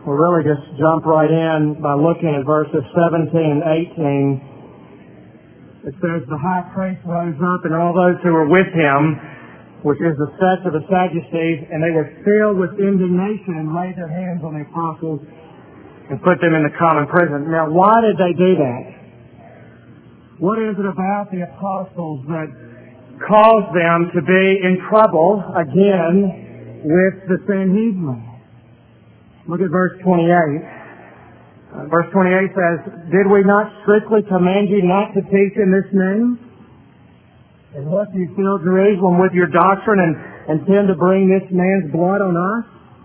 We'll really just jump right in by looking at verses 17 and 18. It says, the high priest rose up and all those who were with him, which is the sect of the Sadducees, and they were filled with indignation and laid their hands on the apostles and put them in the common prison. Now, why did they do that? What is it about the apostles that caused them to be in trouble again with the Sanhedrin? Look at verse 28. Verse 28 says, did we not strictly command you not to teach in this name? And what, you fill Jerusalem with your doctrine and intend to bring this man's blood on us?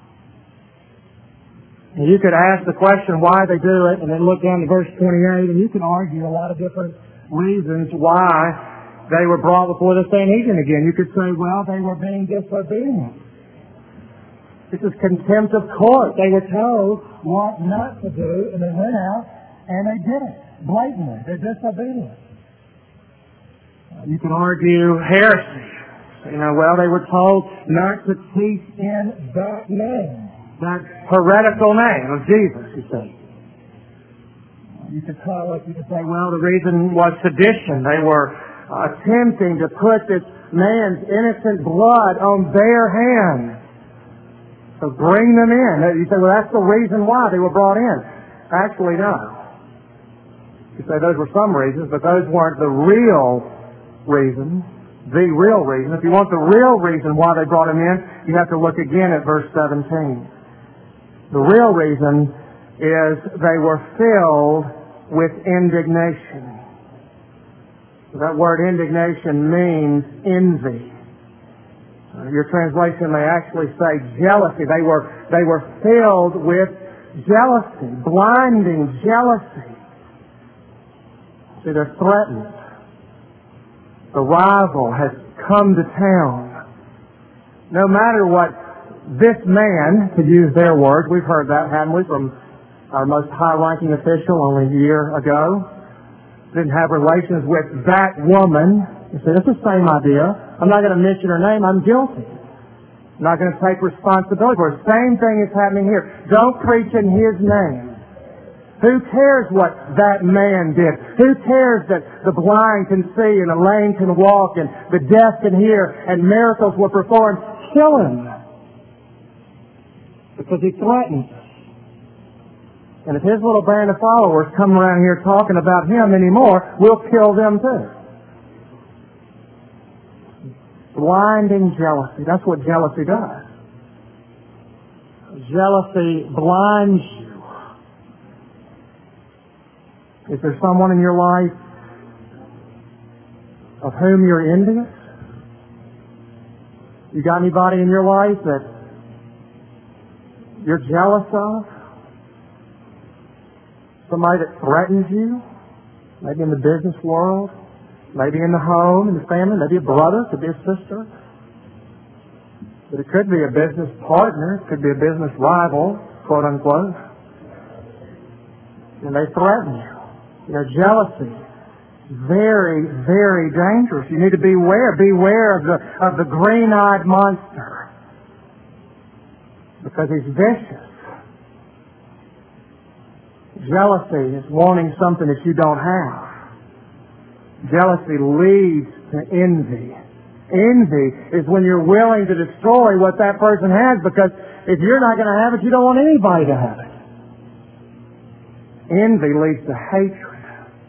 And you could ask the question why they do it, and then look down to verse 28, and you can argue a lot of different reasons why they were brought before the Sanhedrin again. You could say, well, they were being disobedient. This is contempt of court. They were told what not to do, and they went out and they did it blatantly. They're disobedient. You can argue heresy. Well, they were told not to teach in that name, that heretical name of Jesus, you say. You could say, well, the reason was sedition. They were attempting to put this man's innocent blood on their hands. So bring them in. You say, well, that's the reason why they were brought in. Actually, no. You say those were some reasons, but those weren't the real reason. The real reason. If you want the real reason why they brought him in, you have to look again at verse 17. The real reason is they were filled with indignation. That word indignation means envy. Your translation may actually say jealousy. They were filled with jealousy, blinding jealousy. See, they're threatened. The rival has come to town. No matter what this man, to use their words, we've heard that, haven't we, from our most high-ranking official only a year ago, didn't have relations with that woman. You see, it's the same idea. I'm not going to mention her name. I'm guilty. I'm not going to take responsibility for it. Same thing is happening here. Don't preach in his name. Who cares what that man did? Who cares that the blind can see and the lame can walk and the deaf can hear and miracles were performed? Kill him. Because he threatens us. And if his little band of followers come around here talking about him anymore, we'll kill them too. Blinding jealousy. That's what jealousy does. Jealousy blinds you. Is there someone in your life of whom you're envious? You got anybody in your life that you're jealous of? Somebody that threatens you? Maybe in the business world? Maybe in the home, in the family, maybe a brother, could be a sister. But it could be a business partner, it could be a business rival, quote unquote. And they threaten you. Jealousy, very, very dangerous. You need to beware. Beware of the green-eyed monster. Because he's vicious. Jealousy is wanting something that you don't have. Jealousy leads to envy. Envy is when you're willing to destroy what that person has, because if you're not going to have it, you don't want anybody to have it. Envy leads to hatred.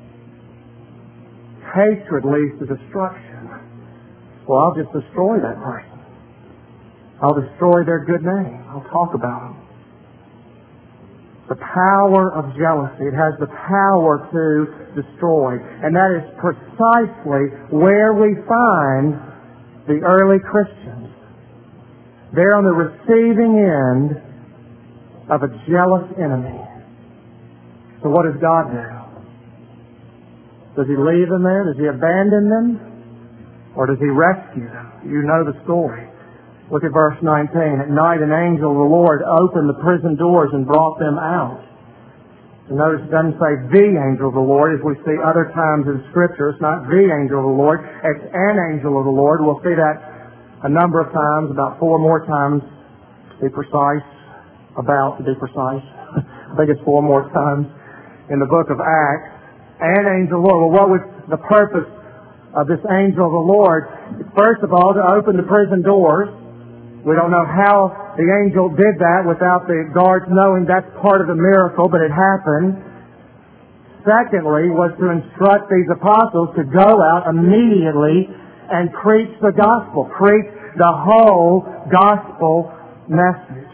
Hatred leads to destruction. Well, I'll just destroy that person. I'll destroy their good name. I'll talk about them. The power of jealousy. It has the power to destroy. And that is precisely where we find the early Christians. They're on the receiving end of a jealous enemy. So what does God do? Does he leave them there? Does he abandon them? Or does he rescue them? You know the story. Look at verse 19. At night an angel of the Lord opened the prison doors and brought them out. And notice it doesn't say the angel of the Lord as we see other times in Scripture. It's not the angel of the Lord. It's an angel of the Lord. We'll see that a number of times, about 4 more times to be precise. I think it's 4 more times in the book of Acts. An angel of the Lord. Well, what was the purpose of this angel of the Lord? First of all, to open the prison doors. We don't know how the angel did that without the guards knowing. That's part of the miracle, but it happened. Secondly, was to instruct these apostles to go out immediately and preach the gospel, preach the whole gospel message.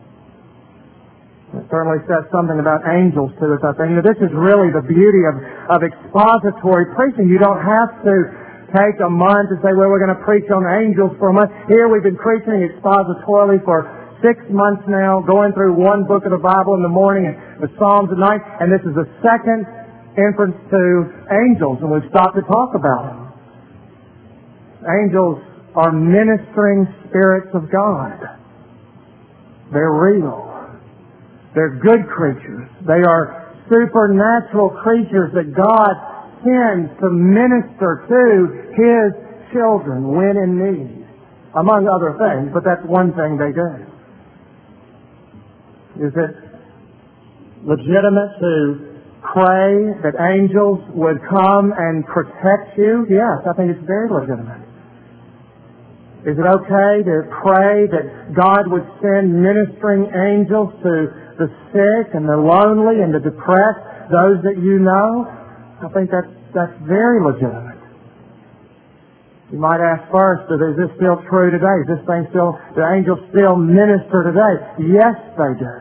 It certainly says something about angels to us, I think. This is really the beauty of expository preaching. You don't have to take a month and say, well, we're going to preach on angels for a month. Here we've been preaching expositorily for 6 months now, going through one book of the Bible in the morning and the Psalms at night, and this is the second entrance to angels, and we've stopped to talk about them. Angels are ministering spirits of God. They're real. They're good creatures. They are supernatural creatures that God sends to minister to His children when in need, among other things, but that's one thing they do. Is it legitimate to pray that angels would come and protect you? Yes, I think it's very legitimate. Is it okay to pray that God would send ministering angels to the sick and the lonely and the depressed, those that you know? I think that's very legitimate. You might ask first, is this still true today? Is this thing still, do angels still minister today? Yes, they do.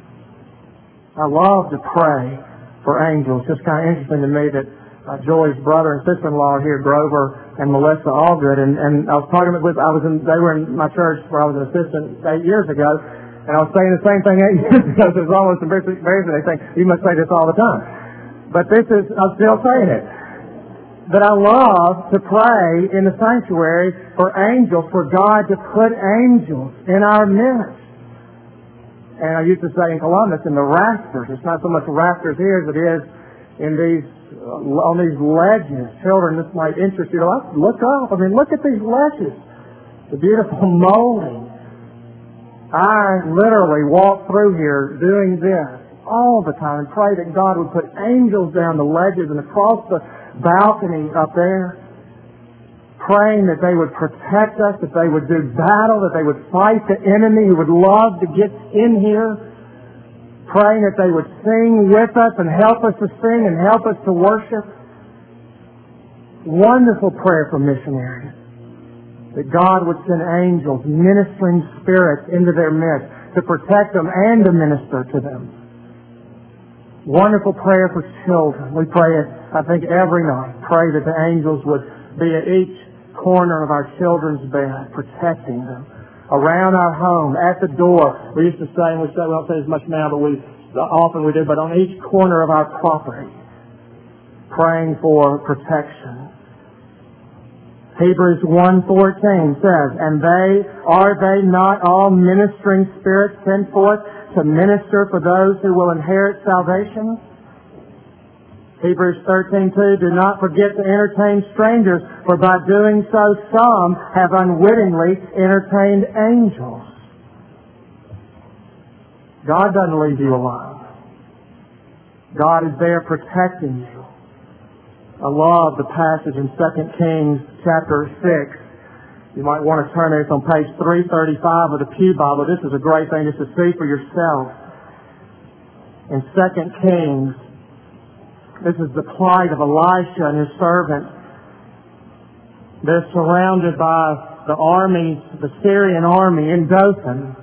I love to pray for angels. It's just kind of interesting to me that Joy's brother and sister-in-law here, Grover and Melissa Allgood, and I was talking with, they were in my church where I was an assistant 8 years ago, and I was saying the same thing 8 years ago, so it's almost embarrassing. They think, you must say this all the time. But I'm still saying it. But I love to pray in the sanctuary for angels, for God to put angels in our midst. And I used to say in Columbus, in the rafters. It's not so much the rafters here as it is in on these ledges. Children, this might interest you. Look up. I mean, look at these ledges. The beautiful molding. I literally walk through here doing this all the time and pray that God would put angels down the ledges and across the balcony up there, praying that they would protect us, that they would do battle, that they would fight the enemy who would love to get in here, praying that they would sing with us and help us to sing and help us to worship. Wonderful prayer for missionaries, that God would send angels, ministering spirits into their midst to protect them and to minister to them. Wonderful prayer for children. We pray it, I think, every night. Pray that the angels would be at each corner of our children's bed, protecting them. Around our home, at the door. We used to say, and we don't say as much now, but often we do, but on each corner of our property, praying for protection. Hebrews 1:14 says, and are they not all ministering spirits sent forth to minister for those who will inherit salvation? Hebrews 13:2, do not forget to entertain strangers, for by doing so some have unwittingly entertained angels. God doesn't leave you alone. God is there protecting you. I love the passage in 2 Kings chapter 6. You might want to turn there. It's on page 335 of the Pew Bible. This is a great thing just to see for yourself. In 2 Kings, this is the plight of Elisha and his servant. They're surrounded by the army, the Syrian army in Dothan.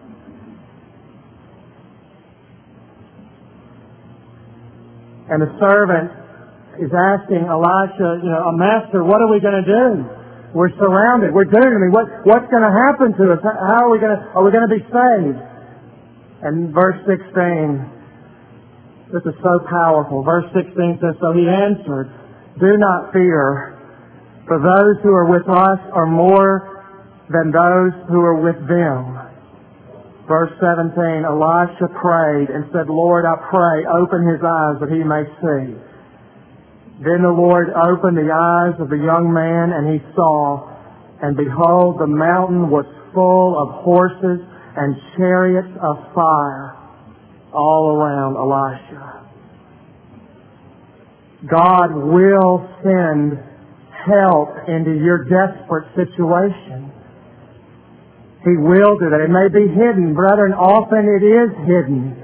And the servant is asking Elisha, Master, what are we going to do? We're surrounded. We're doomed. I mean, what's going to happen to us? How are we going to be saved? And verse 16, this is so powerful. Verse 16 says, so he answered, do not fear, for those who are with us are more than those who are with them. Verse 17, Elisha prayed and said, Lord, I pray, open his eyes that he may see. Then the Lord opened the eyes of the young man, and he saw, and behold, the mountain was full of horses and chariots of fire all around Elisha. God will send help into your desperate situation. He will do that. It may be hidden, brethren. Often it is hidden.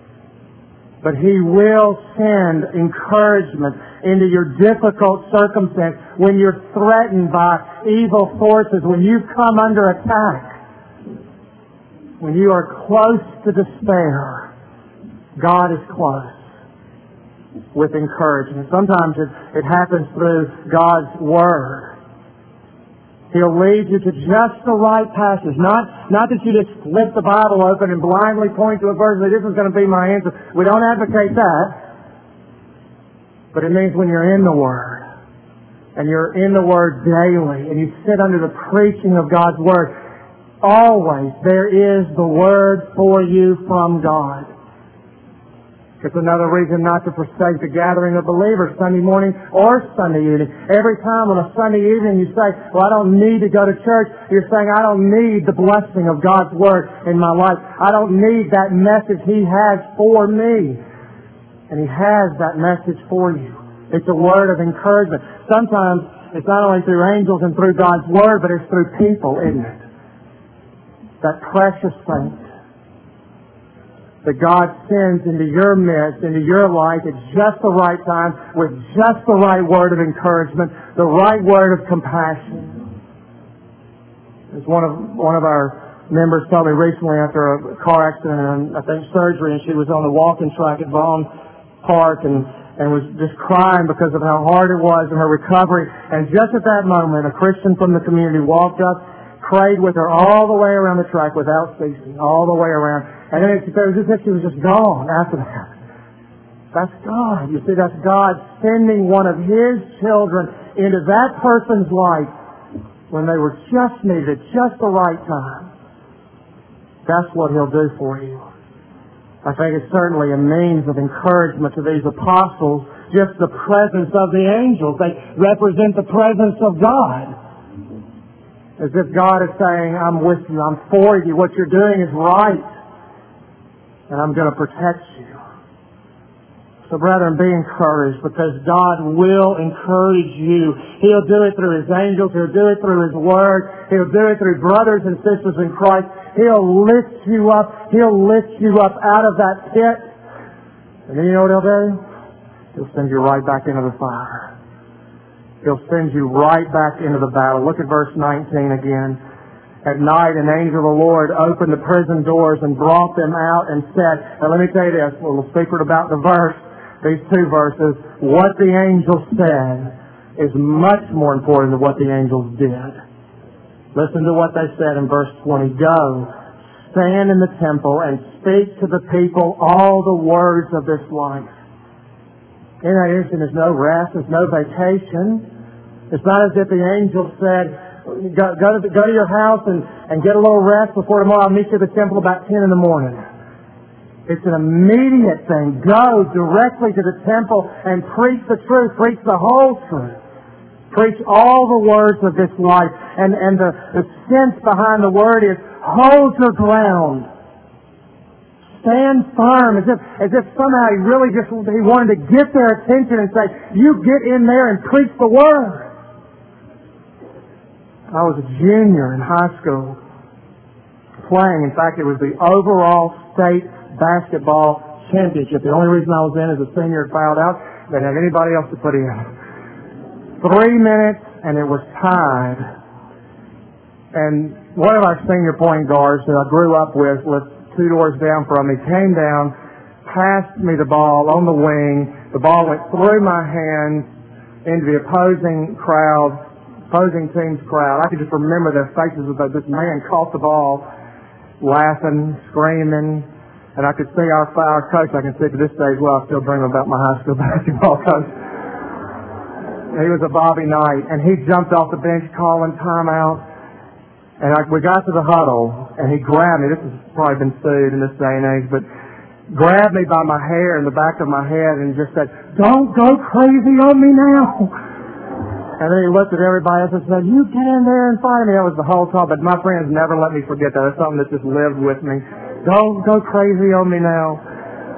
But He will send encouragement into your difficult circumstance when you're threatened by evil forces, when you come under attack, when you are close to despair. God is close with encouragement. Sometimes it happens through God's Word. He'll lead you to just the right passage. Not that you just flip the Bible open and blindly point to a verse and say, this is going to be my answer. We don't advocate that. But it means when you're in the Word, and you're in the Word daily, and you sit under the preaching of God's Word, always there is the Word for you from God. It's another reason not to forsake the gathering of believers Sunday morning or Sunday evening. Every time on a Sunday evening you say, well, I don't need to go to church, you're saying, I don't need the blessing of God's Word in my life. I don't need that message He has for me. And He has that message for you. It's a word of encouragement. Sometimes it's not only through angels and through God's Word, but it's through people, isn't it? That precious saint that God sends into your midst, into your life at just the right time, with just the right word of encouragement, the right word of compassion. As one of our members told me recently after a car accident and I think surgery, and she was on the walking track at Vaughn Park and was just crying because of how hard it was in her recovery. And just at that moment, a Christian from the community walked up, prayed with her all the way around the track without ceasing, all the way around. And then it was as if she was just gone after that. That's God. You see, that's God sending one of His children into that person's life when they were just needed, just the right time. That's what He'll do for you. I think it's certainly a means of encouragement to these apostles, just the presence of the angels. They represent the presence of God. As if God is saying, I'm with you, I'm for you, what you're doing is right, and I'm going to protect you. So brethren, be encouraged, because God will encourage you. He'll do it through His angels, He'll do it through His Word, He'll do it through brothers and sisters in Christ. He'll lift you up out of that pit. And then you know what He'll do? He'll send you right back into the fire. He'll send you right back into the battle. Look at verse 19 again. At night, an angel of the Lord opened the prison doors and brought them out and said, now let me tell you this, a little secret about the verse, these two verses. What the angel said is much more important than what the angels did. Listen to what they said in verse 20. Go, stand in the temple and speak to the people all the words of this life. In that instant, there's no rest, there's no vacation. It's not as if the angel said, go to your house and get a little rest before tomorrow. I'll meet you at the temple about 10 in the morning. It's an immediate thing. Go directly to the temple and preach the truth. Preach the whole truth. Preach all the words of this life. And the sense behind the word is, hold your ground. Stand firm, as if somehow he wanted to get their attention and say, you get in there and preach the Word. I was a junior in high school playing. In fact, it was the overall state basketball championship. The only reason I was in as a senior and fouled out, they didn't have anybody else to put in. 3 minutes and it was tied. And one of our senior point guards that I grew up with was 2 doors down from me, came down, passed me the ball on the wing. The ball went through my hands into the opposing team's crowd. I could just remember their faces as this man caught the ball, laughing, screaming, and I could see our coach. I can see to this day, well, I still dream about my high school basketball coach. He was a Bobby Knight, and he jumped off the bench calling timeout. And we got to the huddle, and he grabbed me. This has probably been sued in this day and age, but grabbed me by my hair in the back of my head and just said, don't go crazy on me now. And then he looked at everybody else and said, you get in there and fight me. That was the whole talk, but my friends never let me forget that. It's something that just lived with me. Don't go crazy on me now.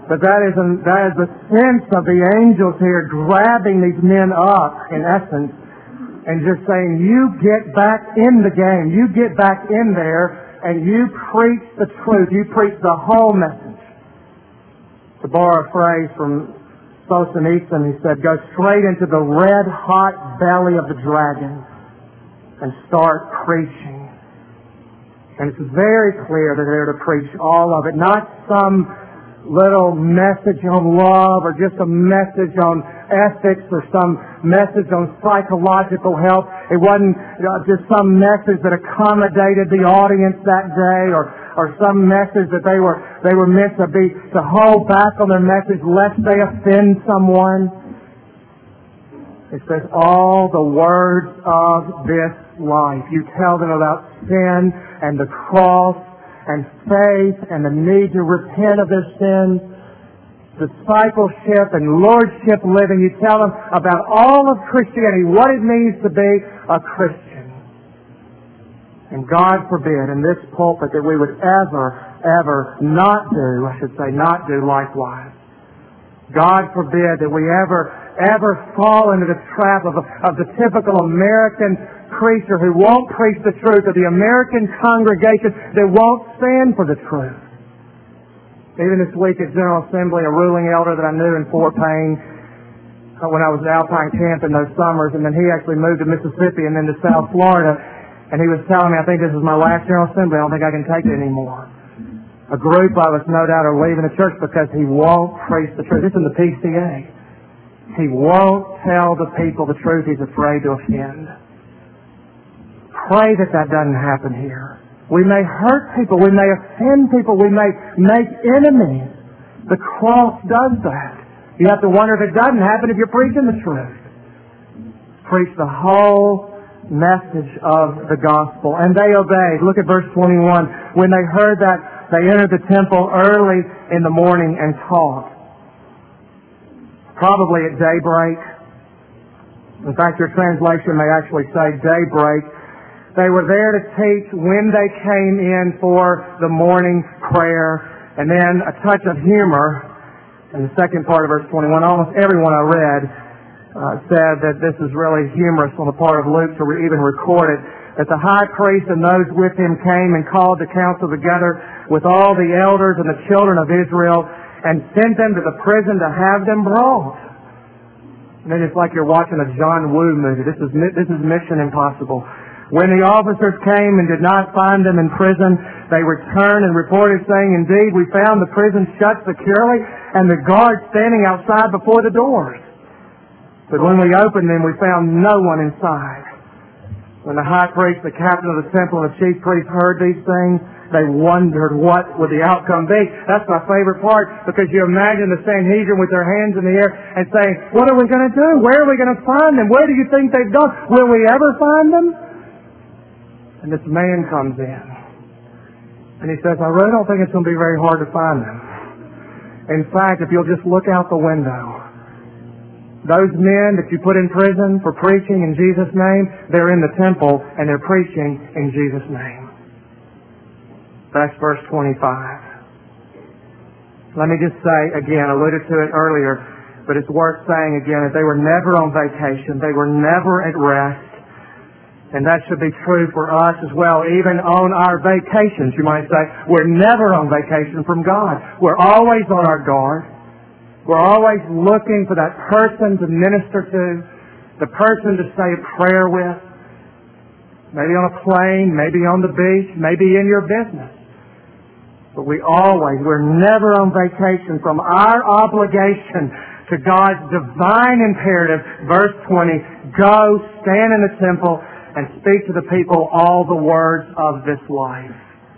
But that is the sense of the angels here grabbing these men up, in essence, and just saying, you get back in the game. You get back in there, and you preach the truth. You preach the whole message. To borrow a phrase from Solzhenitsyn, he said, go straight into the red-hot belly of the dragon and start preaching. And it's very clear that they're to preach all of it, not some little message on love or just a message on ethics or some message on psychological health. It wasn't just some message that accommodated the audience that day or some message that they were meant to hold back on their message lest they offend someone. It says all the words of this life. You tell them about sin and the cross and faith and the need to repent of their sins, discipleship and lordship living. You tell them about all of Christianity, what it means to be a Christian. And God forbid in this pulpit that we would ever not do likewise. God forbid that we ever fall into the trap of the typical American preacher who won't preach the truth, or the American congregation that won't stand for the truth. Even this week at General Assembly, a ruling elder that I knew in Fort Payne when I was at Alpine Camp in those summers, and then he actually moved to Mississippi and then to South Florida, and he was telling me, I think this is my last General Assembly, I don't think I can take it anymore. A group of us, no doubt, are leaving the church because he won't preach the truth. This is in the PCA. He won't tell the people the truth. He's afraid to offend. Pray that doesn't happen here. We may hurt people. We may offend people. We may make enemies. The cross does that. You have to wonder if it doesn't happen if you're preaching the truth. Preach the whole message of the gospel. And they obeyed. Look at verse 21. When they heard that, they entered the temple early in the morning and taught. Probably at daybreak. In fact, your translation may actually say daybreak. They were there to teach when they came in for the morning prayer. And then a touch of humor in the second part of verse 21. Almost everyone I read said that this is really humorous on the part of Luke to even record it. That the high priest and those with him came and called the council together with all the elders and the children of Israel and sent them to the prison to have them brought. And then it's like you're watching a John Woo movie. This is Mission Impossible. When the officers came and did not find them in prison, they returned and reported, saying, indeed, we found the prison shut securely and the guards standing outside before the doors. But when we opened them, we found no one inside. When the high priest, the captain of the temple, and the chief priest heard these things, they wondered what would the outcome be. That's my favorite part, because you imagine the Sanhedrin with their hands in the air and saying, what are we going to do? Where are we going to find them? Where do you think they've gone? Will we ever find them? And this man comes in. And he says, I really don't think it's going to be very hard to find them. In fact, if you'll just look out the window, those men that you put in prison for preaching in Jesus' name, they're in the temple and they're preaching in Jesus' name. That's verse 25. Let me just say again, I alluded to it earlier, but it's worth saying again that they were never on vacation. They were never at rest. And that should be true for us as well. Even on our vacations, you might say, we're never on vacation from God. We're always on our guard. We're always looking for that person to minister to, the person to say a prayer with. Maybe on a plane, maybe on the beach, maybe in your business. But we're never on vacation from our obligation to God's divine imperative. Verse 20, go stand in the temple and speak to the people all the words of this life.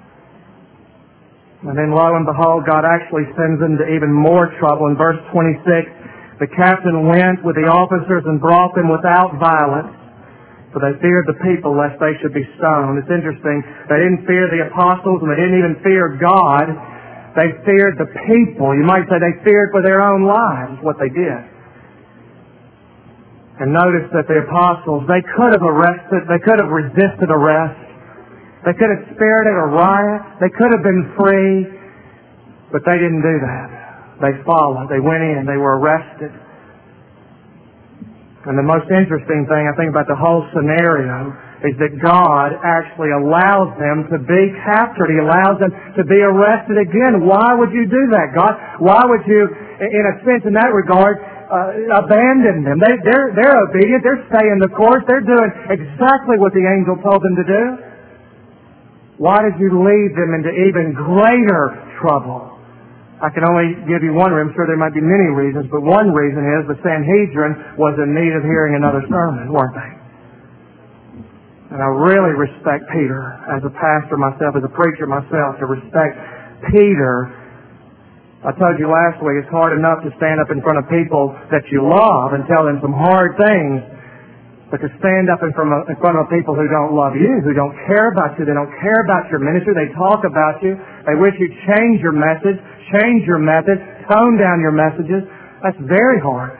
And then lo and behold, God actually sends them to even more trouble. In verse 26, the captain went with the officers and brought them without violence, for they feared the people lest they should be stoned. It's interesting. They didn't fear the apostles and they didn't even fear God. They feared the people. You might say they feared for their own lives what they did. And notice that the apostles, they could have resisted arrest. They could have spared it a riot. They could have been free. But they didn't do that. They followed. They went in. They were arrested. And the most interesting thing I think about the whole scenario is that God actually allows them to be captured. He allows them to be arrested again. Why would you do that, God? Why would you, in a sense, in that regard, abandon them? They're obedient. They're staying the course. They're doing exactly what the angel told them to do. Why did you lead them into even greater trouble? I can only give you one reason. I'm sure there might be many reasons, but one reason is the Sanhedrin was in need of hearing another sermon, weren't they? And I really respect Peter as a pastor myself, as a preacher myself, to respect Peter. I told you last week, it's hard enough to stand up in front of people that you love and tell them some hard things, but to stand up in front of people who don't love you, who don't care about you, they don't care about your ministry, they talk about you, they wish you'd change your message, change your method, tone down your messages, that's very hard.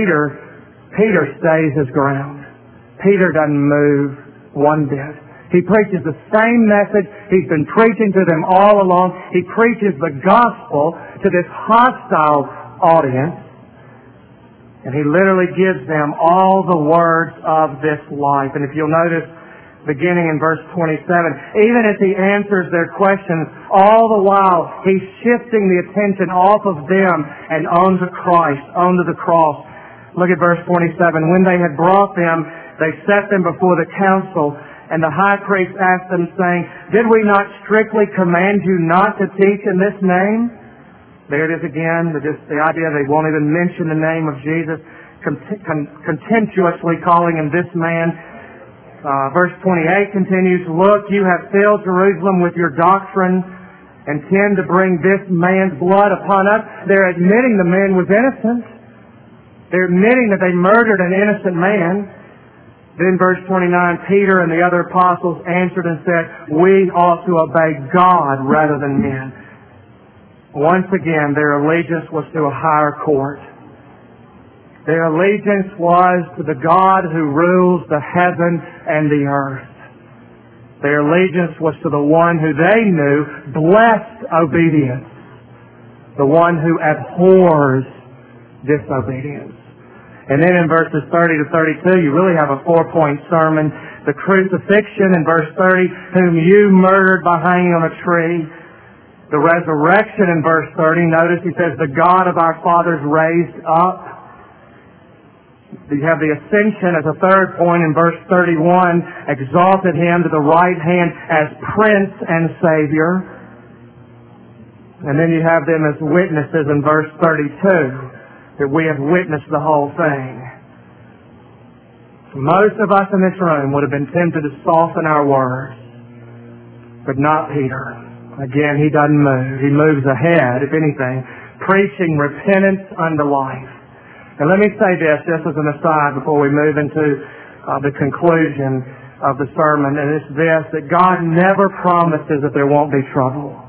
Peter stays his ground. Peter doesn't move one bit. He preaches the same message he's been preaching to them all along. He preaches the gospel to this hostile audience. And he literally gives them all the words of this life. And if you'll notice, beginning in verse 27, even as he answers their questions, all the while he's shifting the attention off of them and onto Christ, onto the cross. Look at verse 27. When they had brought them, they set them before the council, and the high priest asked them, saying, Did we not strictly command you not to teach in this name? There it is again, the idea they won't even mention the name of Jesus, contemptuously calling him this man. Verse 28 continues, Look, you have filled Jerusalem with your doctrine and tend to bring this man's blood upon us. They're admitting the man was innocent. They're admitting that they murdered an innocent man. Then verse 29, Peter and the other apostles answered and said, We ought to obey God rather than men. Once again, their allegiance was to a higher court. Their allegiance was to the God who rules the heaven and the earth. Their allegiance was to the one who they knew blessed obedience, the one who abhors disobedience. And then in verses 30 to 32, you really have a 4-point sermon. The crucifixion in verse 30, whom you murdered by hanging on a tree. The resurrection in verse 30, notice he says, the God of our fathers raised up. You have the ascension as a third point in verse 31, exalted him to the right hand as Prince and Savior. And then you have them as witnesses in verse 32, that we have witnessed the whole thing. Most of us in this room would have been tempted to soften our words, but not Peter. Again, he doesn't move. He moves ahead, if anything, preaching repentance unto life. And let me say this, just as an aside, before we move into the conclusion of the sermon, and it's this, that God never promises that there won't be trouble.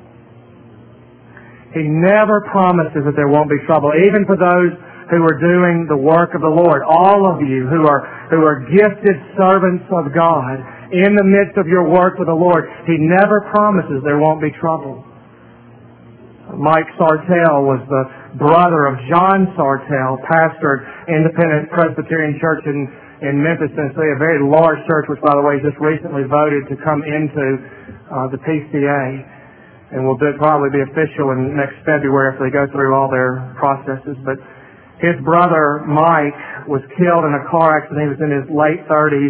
He never promises that there won't be trouble, even for those who are doing the work of the Lord. All of you who are gifted servants of God, in the midst of your work with the Lord, He never promises there won't be trouble. Mike Sartell was the brother of John Sartell, pastored Independent Presbyterian Church in Memphis, Tennessee, a very large church, which, by the way, just recently voted to come into the PCA, and will probably be official in next February if they go through all their processes. But his brother, Mike, was killed in a car accident. He was in his late 30s.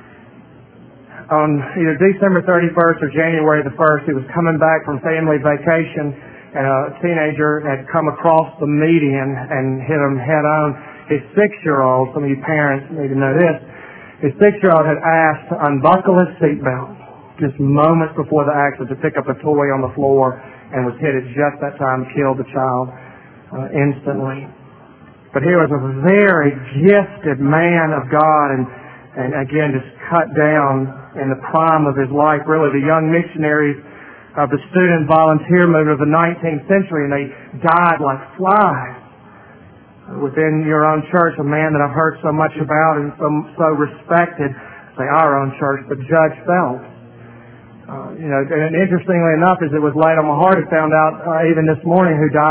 On either December 31st or January the 1st, he was coming back from family vacation, and a teenager had come across the median and hit him head on. His 6-year-old, some of you parents need to know this, his 6-year-old had asked to unbuckle his seatbelt just moments before the accident to pick up a toy on the floor, and was hit at just that time, killed the child instantly. But here was a very gifted man of God, and again, just cut down in the prime of his life, really the young missionaries of the student volunteer movement of the 19th century, and they died like flies. Within your own church, a man that I've heard so much about and so respected, say our own church, but Judge Phelps. And interestingly enough, as it was laid on my heart, I found out even this morning who died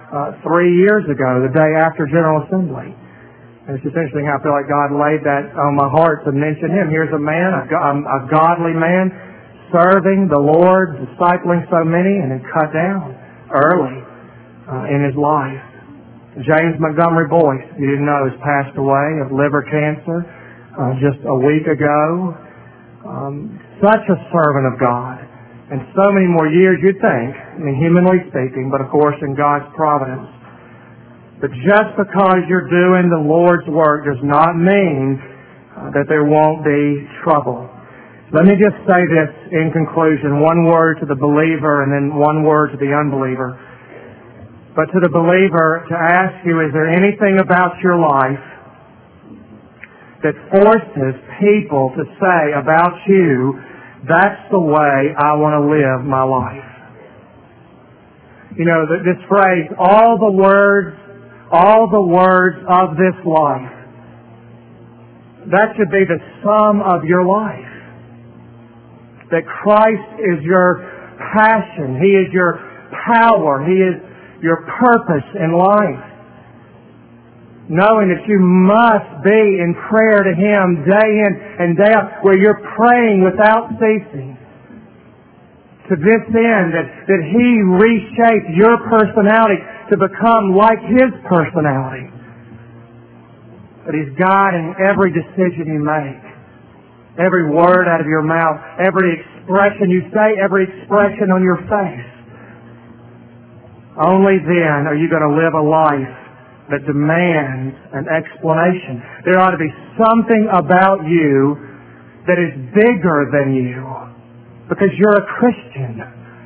3 years ago, the day after General Assembly. And it's just interesting how I feel like God laid that on my heart to mention him. Here's a man, a godly man, serving the Lord, discipling so many, and then cut down early in his life. James Montgomery Boyce, you didn't know, has passed away of liver cancer just a week ago. Such a servant of God. And so many more years, you'd think, I mean, humanly speaking, but of course in God's providence. But just because you're doing the Lord's work does not mean that there won't be trouble. Let me just say this in conclusion. One word to the believer and then one word to the unbeliever. But to the believer, to ask you, is there anything about your life that forces people to say about you, that's the way I want to live my life? You know, this phrase, all the words of this life, that should be the sum of your life. That Christ is your passion. He is your power. He is your purpose in life. Knowing that you must be in prayer to Him day in and day out, where you're praying without ceasing. To this end, that He reshaped your personality to become like His personality. That He's guiding every decision you make, every word out of your mouth, every expression you say, every expression on your face. Only then are you going to live a life that demands an explanation. There ought to be something about you that is bigger than you, because you're a Christian.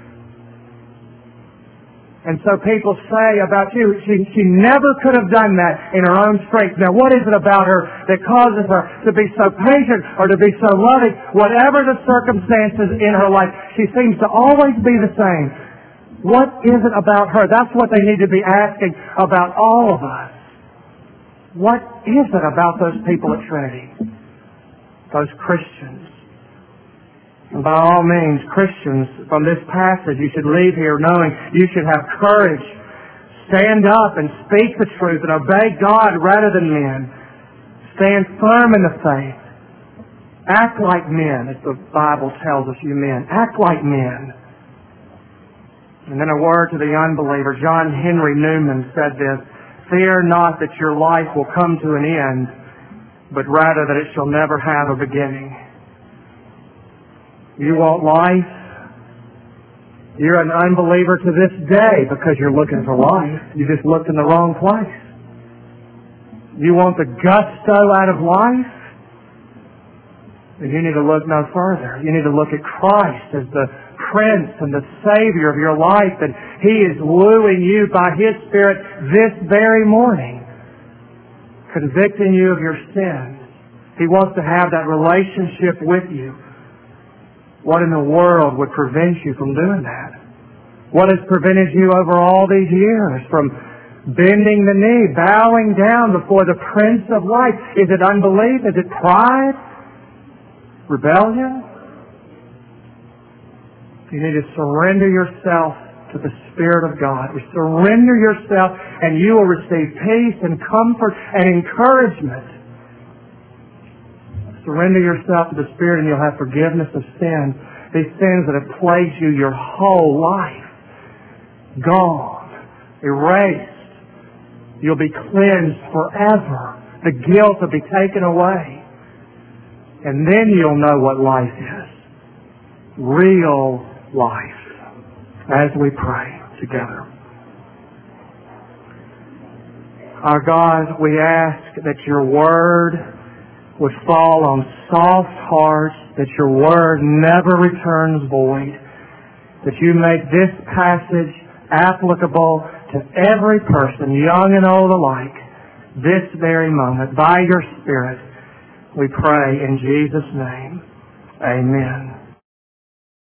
And so people say about you, she never could have done that in her own strength. Now, what is it about her that causes her to be so patient or to be so loving? Whatever the circumstances in her life, she seems to always be the same. What is it about her? That's what they need to be asking about all of us. What is it about those people at Trinity? Those Christians. And by all means, Christians, from this passage, you should leave here knowing you should have courage. Stand up and speak the truth and obey God rather than men. Stand firm in the faith. Act like men, as the Bible tells us, you men. Act like men. And then a word to the unbeliever. John Henry Newman said this: "Fear not that your life will come to an end, but rather that it shall never have a beginning." You want life? You're an unbeliever to this day because you're looking for life. You just looked in the wrong place. You want the gusto out of life? Then you need to look no further. You need to look at Christ as the Prince and the Savior of your life, that He is wooing you by His Spirit this very morning, convicting you of your sins. He wants to have that relationship with you. What in the world would prevent you from doing that? What has prevented you over all these years from bending the knee, bowing down before the Prince of Life? Is it unbelief? Is it pride? Rebellion? You need to surrender yourself to the Spirit of God. Surrender yourself and you will receive peace and comfort and encouragement. Surrender yourself to the Spirit and you'll have forgiveness of sins. These sins that have plagued you your whole life. Gone. Erased. You'll be cleansed forever. The guilt will be taken away. And then you'll know what life is. Real life. As we pray together. Our God, we ask that your Word would fall on soft hearts, that your Word never returns void, that you make this passage applicable to every person, young and old alike, this very moment. By your Spirit, we pray in Jesus' name. Amen.